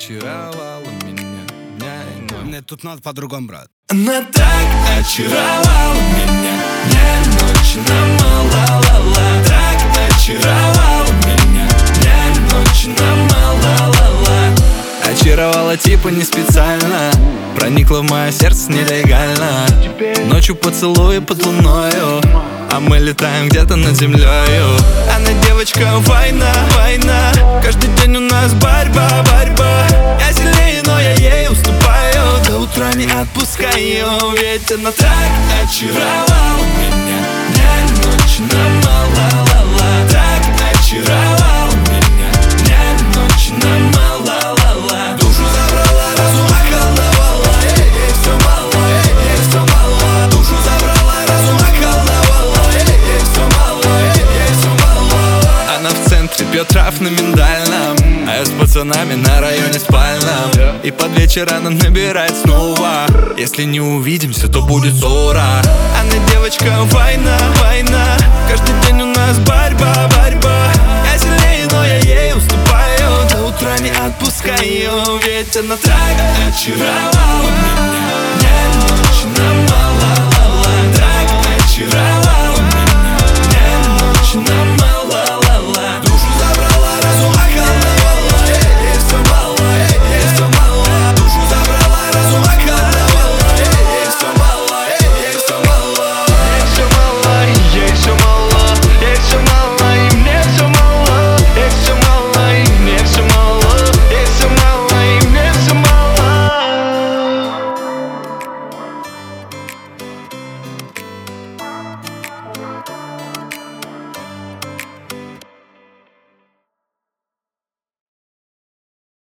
очаровала меня дня и ночь. Нет, тут надо по-другому, брат. Она так очаровала меня дня и ночь, намалала. Так очаровала меня дня и ночь, намалала. Очаровала типа не специально, проникла в мое сердце нелегально. Ночью поцелуи под луною, а мы летаем где-то над землею. Она девочка война, война. Каждый день у нас борьба, борьба. Я сильнее, но я ей уступаю. До утра не отпускаю, ведь она так очаровала меня дня и ночь, намалала. Так очаровала меня дня и ночь, намалала. Душу забрала, разум околдовала. Ей все мало, ей все мало. Душу забрала, разум околдовала. Ей все мало, ей все мало. Она в центре пьет трав на миндальном, а я с пацанами на районе спальном. И под вечер она набирает снова. Если не увидимся, то будет ссора. Она девочка война, война. Каждый день у нас борьба, борьба. Я сильнее, но я ей уступаю. До утра не отпускаю, ведь она так очаровала меня